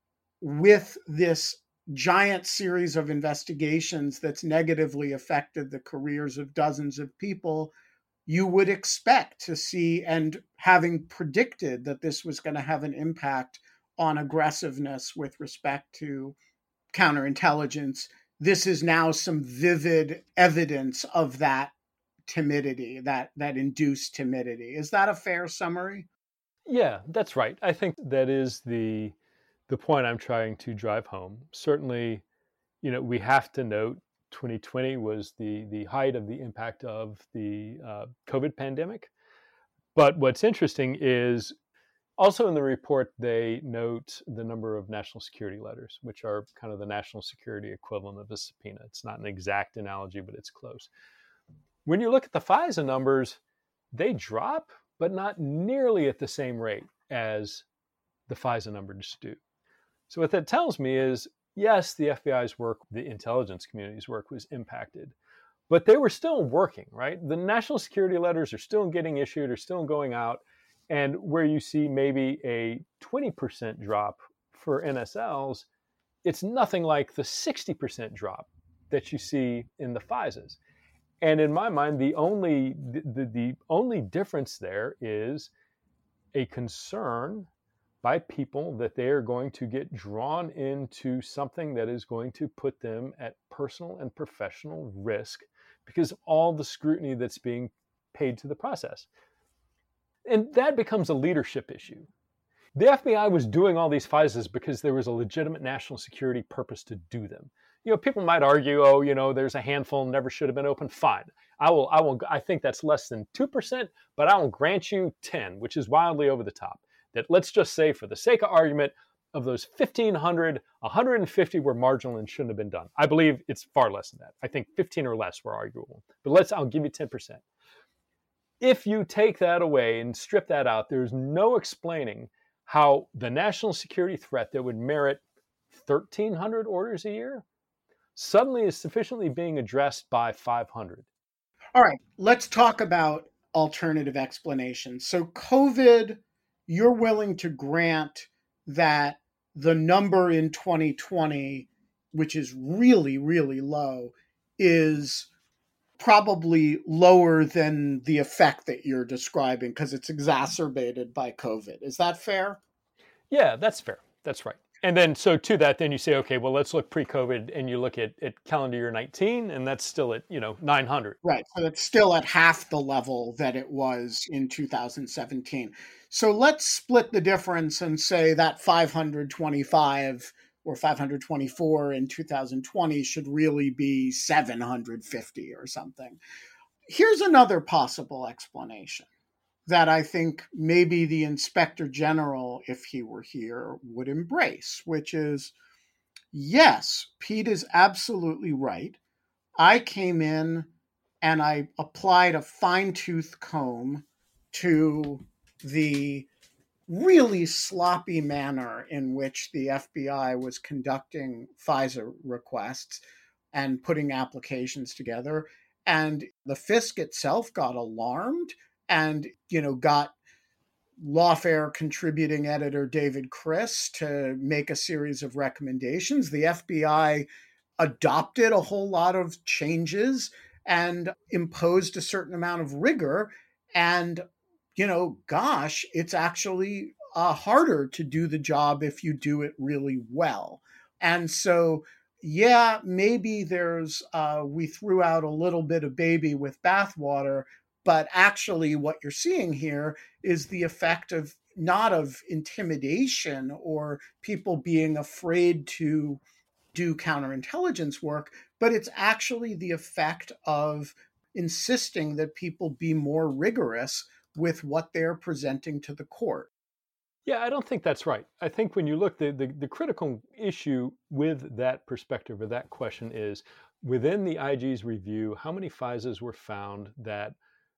with this giant series of investigations that's negatively affected the careers of dozens of people, you would expect to see, and having predicted that this was going to have an impact on aggressiveness with respect to counterintelligence, this is now some vivid evidence of that timidity, that induced timidity. Is that a fair summary? Yeah, that's right. I think that is the point I'm trying to drive home. Certainly, we have to note 2020 was the height of the impact of the COVID pandemic. But what's interesting is also in the report, they note the number of national security letters, which are kind of the national security equivalent of a subpoena. It's not an exact analogy, but it's close. When you look at the FISA numbers, they drop, but not nearly at the same rate as the FISA numbers do. So what that tells me is, yes, the FBI's work, the intelligence community's work was impacted, but they were still working, right? The national security letters are still getting issued, are still going out. And where you see maybe a 20% drop for NSLs, it's nothing like the 60% drop that you see in the FISAs. And in my mind, the only difference there is a concern by people that they are going to get drawn into something that is going to put them at personal and professional risk because of all the scrutiny that's being paid to the process. And that becomes a leadership issue. The FBI was doing all these FISAs because there was a legitimate national security purpose to do them. People might argue, there's a handful never should have been open. Fine. I think that's less than 2%, but I will grant you 10, which is wildly over the top. That let's just say for the sake of argument, of those 1,500, 150 were marginal and shouldn't have been done. I believe it's far less than that. I think 15 or less were arguable. But I'll give you 10%. If you take that away and strip that out, there's no explaining how the national security threat that would merit 1,300 orders a year suddenly is sufficiently being addressed by 500. All right, let's talk about alternative explanations. So COVID, you're willing to grant that the number in 2020, which is really, really low, is probably lower than the effect that you're describing because it's exacerbated by COVID. Is that fair? Yeah, that's fair. That's right. And then, so to that, then you say, okay, well, let's look pre-COVID, and you look at calendar year 19, and that's still at, 900. Right. So it's still at half the level that it was in 2017. So let's split the difference and say that 525 or 524 in 2020 should really be 750 or something. Here's another possible explanation that I think maybe the Inspector General, if he were here, would embrace, which is, yes, Pete is absolutely right. I came in and I applied a fine-tooth comb to the really sloppy manner in which the FBI was conducting FISA requests and putting applications together. And the FISC itself got alarmed and, got Lawfare contributing editor David Criss to make a series of recommendations. The FBI adopted a whole lot of changes and imposed a certain amount of rigor. And, gosh, it's actually harder to do the job if you do it really well. And so, yeah, maybe we threw out a little bit of baby with bathwater, but actually what you're seeing here is the effect of not of intimidation or people being afraid to do counterintelligence work, but it's actually the effect of insisting that people be more rigorous with what they're presenting to the court. Yeah, I don't think that's right. I think when you look, the critical issue with that perspective or that question is, within the IG's review, how many FISAs were found that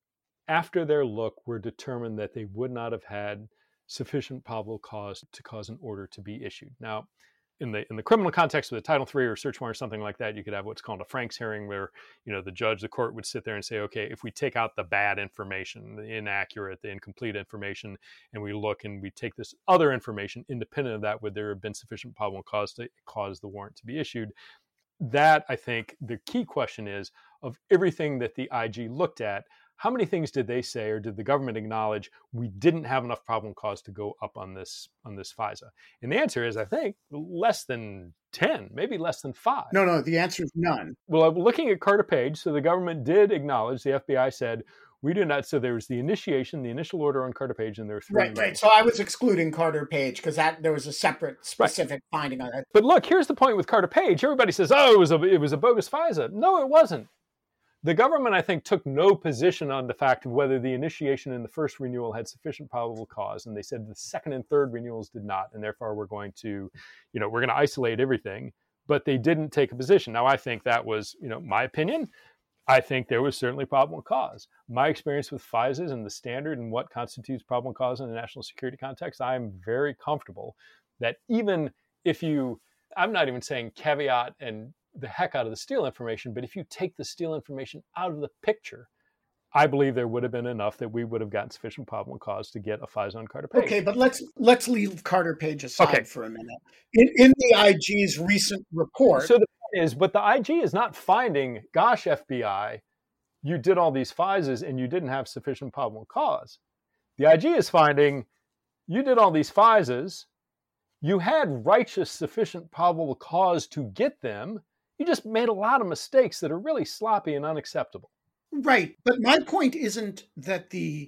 after their look were determined that they would not have had sufficient probable cause to cause an order to be issued. Now, in the criminal context of the Title III or search warrant or something like that, you could have what's called a Franks hearing, where the court would sit there and say, okay, if we take out the bad information, the inaccurate, the incomplete information, and we look and we take this other information independent of that, would there have been sufficient probable cause to cause the warrant to be issued? That, I think, the key question is, of everything that the IG looked at, how many things did they say, or did the government acknowledge we didn't have enough probable cause to go up on this FISA? And the answer is, I think, less than 10, maybe less than 5. No, the answer is none. Well, looking at Carter Page, so the government did acknowledge, the FBI said, we do not. So there was the initial order on Carter Page, and there were 3. Right. So I was excluding Carter Page because there was a separate specific finding on that. But look, here's the point with Carter Page. Everybody says, oh, it was a bogus FISA. No, it wasn't. The government, I think, took no position on the fact of whether the initiation in the first renewal had sufficient probable cause, and they said the second and third renewals did not, and therefore we're going to isolate everything. But they didn't take a position. Now, I think that was, my opinion. I think there was certainly probable cause. My experience with FISAs and the standard and what constitutes probable cause in the national security context, I'm very comfortable that even if I'm not even saying caveat and the heck out of the Steele information, but if you take the Steele information out of the picture, I believe there would have been enough that we would have gotten sufficient probable cause to get a FISA on Carter Page. Okay, but let's leave Carter Page aside for a minute. In the IG's recent report. So the point is, but the IG is not finding, gosh, FBI, you did all these FISAs and you didn't have sufficient probable cause. The IG is finding, you did all these FISAs, you had righteous sufficient probable cause to get them, you just made a lot of mistakes that are really sloppy and unacceptable. Right. But my point isn't that the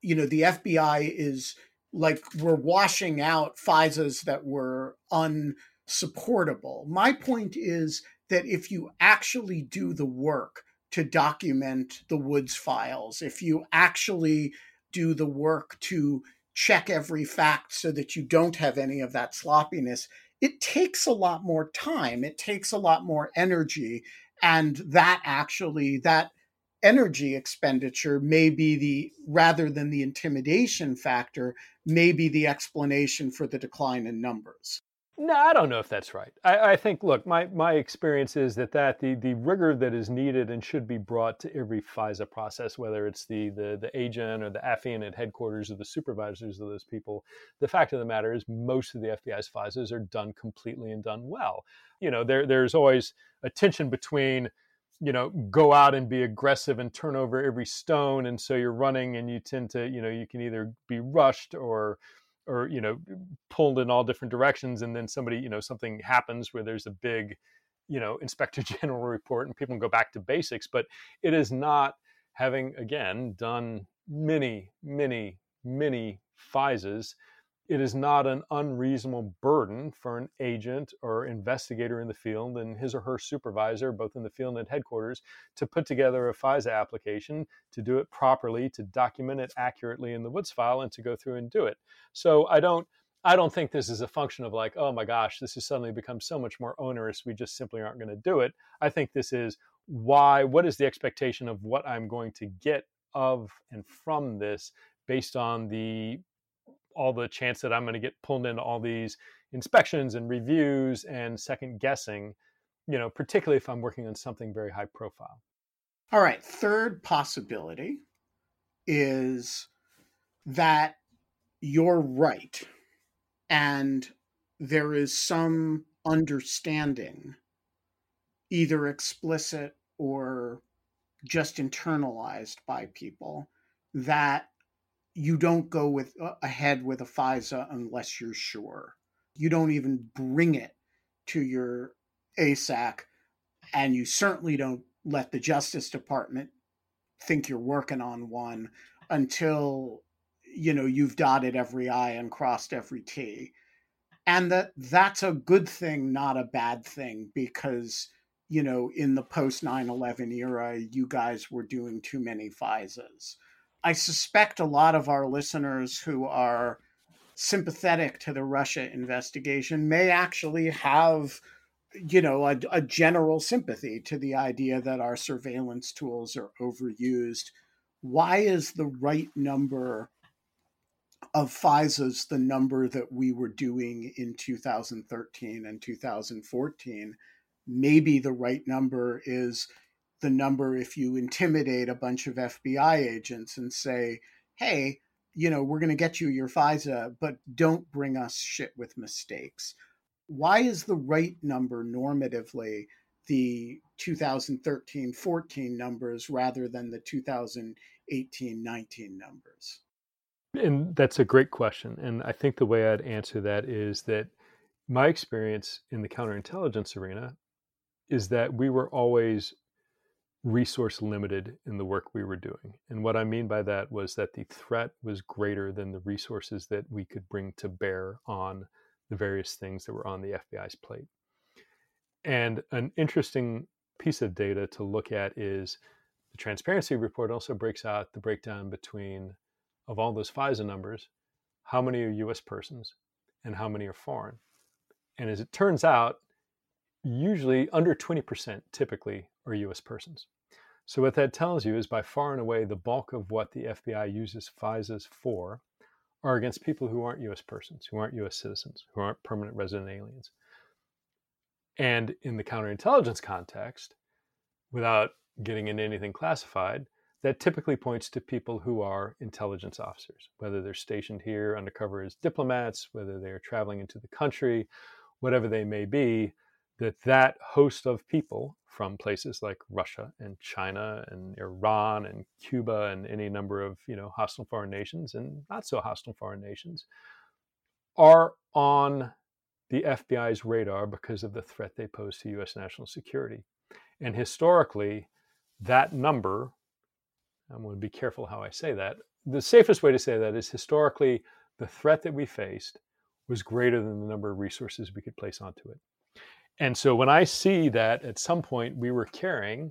FBI is like, we're washing out FISAs that were unsupportable. My point is that if you actually do the work to document the Woods files, if you actually do the work to check every fact so that you don't have any of that sloppiness, it takes a lot more time. It takes a lot more energy. And that energy expenditure may be rather than the intimidation factor, may be the explanation for the decline in numbers. No, I don't know if that's right. I think, look, my experience is that the rigor that is needed and should be brought to every FISA process, whether it's the agent or the affiant at headquarters or the supervisors of those people, the fact of the matter is most of the FBI's FISAs are done completely and done well. There's always a tension between, go out and be aggressive and turn over every stone. And so you're running and you tend to, you can either be rushed or pulled in all different directions, and then something happens where there's a big, inspector general report and people can go back to basics. But it is not, having, again, done many, many, many FISAs, it is not an unreasonable burden for an agent or investigator in the field and his or her supervisor, both in the field and at headquarters, to put together a FISA application, to do it properly, to document it accurately in the Woods file, and to go through and do it. So I don't think this is a function of like, oh my gosh, this has suddenly become so much more onerous, we just simply aren't going to do it. I think this is, what is the expectation of what I'm going to get of and from this based on all the chance that I'm going to get pulled into all these inspections and reviews and second guessing, particularly if I'm working on something very high profile. All right. Third possibility is that you're right, and there is some understanding, either explicit or just internalized by people, that you don't go ahead with a FISA unless you're sure. You don't even bring it to your ASAC, and you certainly don't let the Justice Department think you're working on one until you've dotted every I and crossed every T. And that's a good thing, not a bad thing, because in the post 9/11 era, you guys were doing too many FISAs. I suspect a lot of our listeners who are sympathetic to the Russia investigation may actually have a general sympathy to the idea that our surveillance tools are overused. Why is the right number of FISAs the number that we were doing in 2013 and 2014? Maybe the right number is the number if you intimidate a bunch of FBI agents and say, hey, we're going to get you your FISA, but don't bring us shit with mistakes. Why is the right number normatively the 2013-14 numbers rather than the 2018-19 numbers? And that's a great question. And I think the way I'd answer that is that my experience in the counterintelligence arena is that we were always resource limited in the work we were doing. And what I mean by that was that the threat was greater than the resources that we could bring to bear on the various things that were on the FBI's plate. And an interesting piece of data to look at is the Transparency Report also breaks out the breakdown between, of all those FISA numbers, how many are U.S. persons and how many are foreign. And as it turns out, usually under 20% typically are U.S. persons. So what that tells you is by far and away the bulk of what the FBI uses FISAs for are against people who aren't U.S. persons, who aren't U.S. citizens, who aren't permanent resident aliens. And in the counterintelligence context, without getting into anything classified, that typically points to people who are intelligence officers, whether they're stationed here undercover as diplomats, whether they're traveling into the country, whatever they may be, that host of people from places like Russia and China and Iran and Cuba and any number of hostile foreign nations and not so hostile foreign nations are on the FBI's radar because of the threat they pose to U.S. national security. And historically, that number, I'm going to be careful how I say that, the safest way to say that is historically the threat that we faced was greater than the number of resources we could place onto it. And so when I see that at some point we were carrying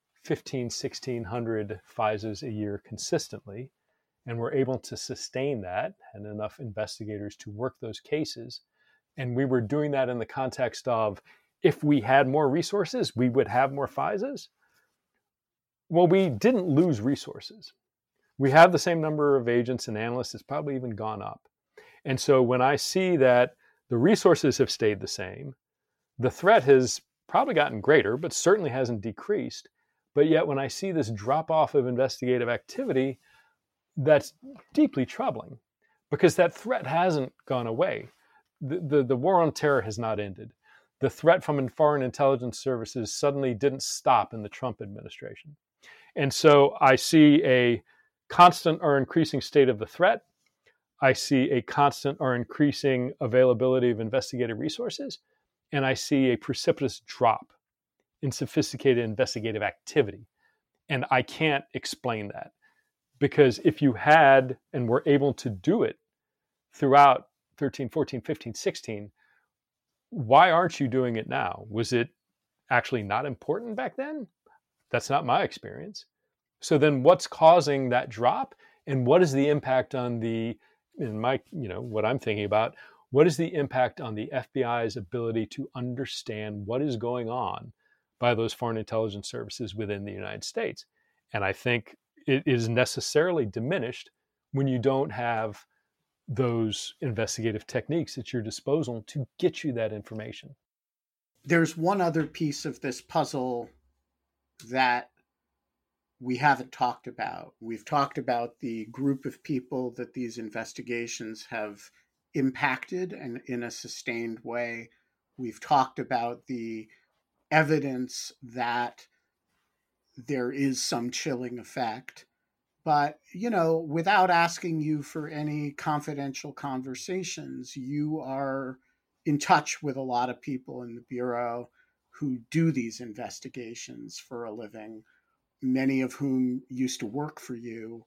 1,600 FISAs a year consistently, and we're able to sustain that and enough investigators to work those cases, and we were doing that in the context of if we had more resources, we would have more FISAs. Well, we didn't lose resources. We have the same number of agents and analysts. It's probably even gone up. And so when I see that the resources have stayed the same, the threat has probably gotten greater, but certainly hasn't decreased. But yet when I see this drop off of investigative activity, that's deeply troubling because that threat hasn't gone away. The war on terror has not ended. The threat from foreign intelligence services suddenly didn't stop in the Trump administration. And so I see a constant or increasing state of the threat. I see a constant or increasing availability of investigative resources. And I see a precipitous drop in sophisticated investigative activity. And I can't explain that because if you had and were able to do it throughout 13, 14, 15, 16, why aren't you doing it now? Was it actually not important back then? That's not my experience. So then what's causing that drop? And what is the impact on what I'm thinking about, what is the impact on the FBI's ability to understand what is going on by those foreign intelligence services within the United States. And I think it is necessarily diminished when you don't have those investigative techniques at your disposal to get you that information. There's one other piece of this puzzle that we haven't talked about. We've talked about the group of people that these investigations have impacted and in a sustained way. We've talked about the evidence that there is some chilling effect. But, without asking you for any confidential conversations, you are in touch with a lot of people in the Bureau who do these investigations for a living, many of whom used to work for you.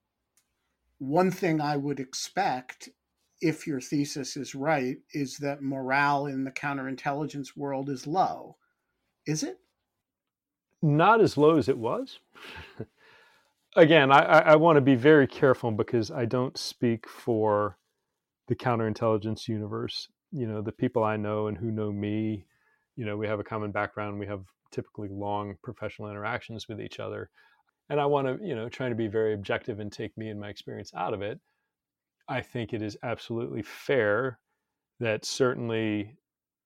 One thing I would expect, if your thesis is right, is that morale in the counterintelligence world is low. Is it? Not as low as it was. Again, I want to be very careful because I don't speak for the counterintelligence universe. The people I know and who know me, we have a common background. We have typically long professional interactions with each other. And I want to, try to be very objective and take me and my experience out of it. I think it is absolutely fair that certainly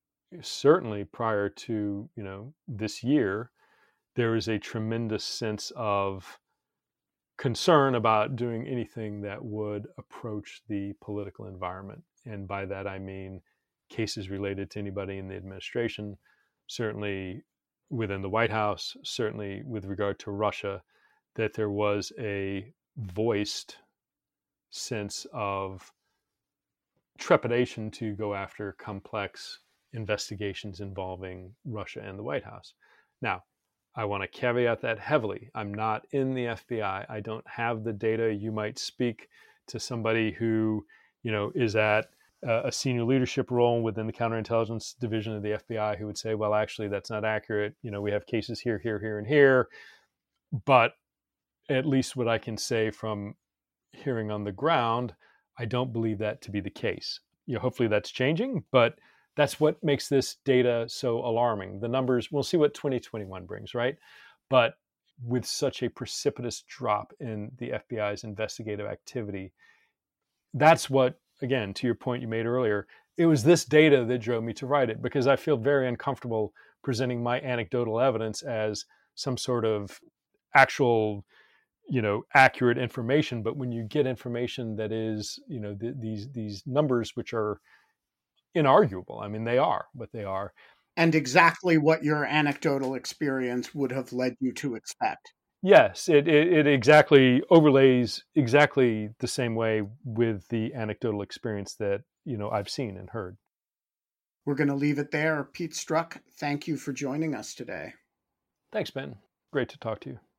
prior to, this year, there is a tremendous sense of concern about doing anything that would approach the political environment. And by that, I mean cases related to anybody in the administration, certainly within the White House, certainly with regard to Russia, that there was a voiced sense of trepidation to go after complex investigations involving Russia and the White House. Now, I want to caveat that heavily. I'm not in the FBI. I don't have the data. You might speak to somebody who, is at a senior leadership role within the counterintelligence division of the FBI who would say, well, actually, that's not accurate. We have cases here, here, and here. But at least what I can say from hearing on the ground, I don't believe that to be the case. Hopefully that's changing, but that's what makes this data so alarming. The numbers, we'll see what 2021 brings, right? But with such a precipitous drop in the FBI's investigative activity, that's what, again, to your point you made earlier, it was this data that drove me to write it, because I feel very uncomfortable presenting my anecdotal evidence as some sort of actual, accurate information. But when you get information that is, these numbers, which are inarguable. I mean, they are what they are. And exactly what your anecdotal experience would have led you to expect. Yes, it exactly overlays exactly the same way with the anecdotal experience that, I've seen and heard. We're going to leave it there. Pete Strzok, thank you for joining us today. Thanks, Ben. Great to talk to you.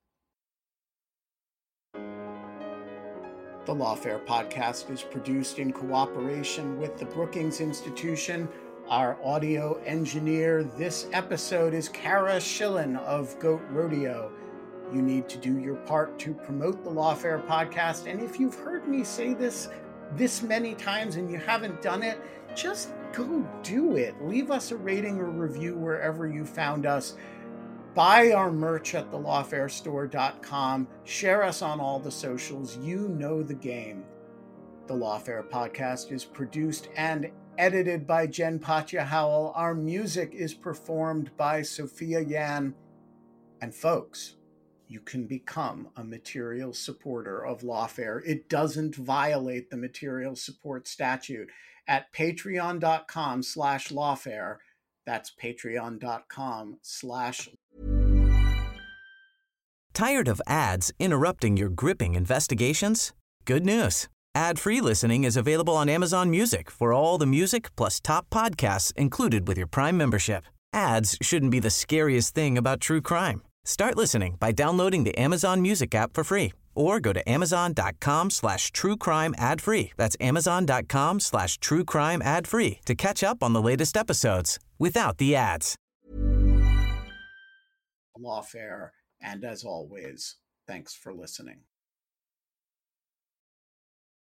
The Lawfare podcast is produced in cooperation with the Brookings Institution. Our audio engineer this episode is Kara Schillen of Goat Rodeo. You need to do your part to promote the Lawfare podcast. And if you've heard me say this many times and you haven't done it, just go do it. Leave us a rating or review wherever you found us. Buy our merch at thelawfarestore.com. Share us on all the socials. You know the game. The Lawfare podcast is produced and edited by Jen Patja Howell. Our music is performed by Sophia Yan. And folks, you can become a material supporter of Lawfare. It doesn't violate the material support statute at patreon.com/lawfare. That's patreon.com/. Tired of ads interrupting your gripping investigations? Good news. Ad-free listening is available on Amazon Music for all the music plus top podcasts included with your Prime membership. Ads shouldn't be the scariest thing about true crime. Start listening by downloading the Amazon Music app for free or go to amazon.com/truecrime ad-free. That's amazon.com/truecrime ad-free to catch up on the latest episodes without the ads. Lawfare. And as always, thanks for listening.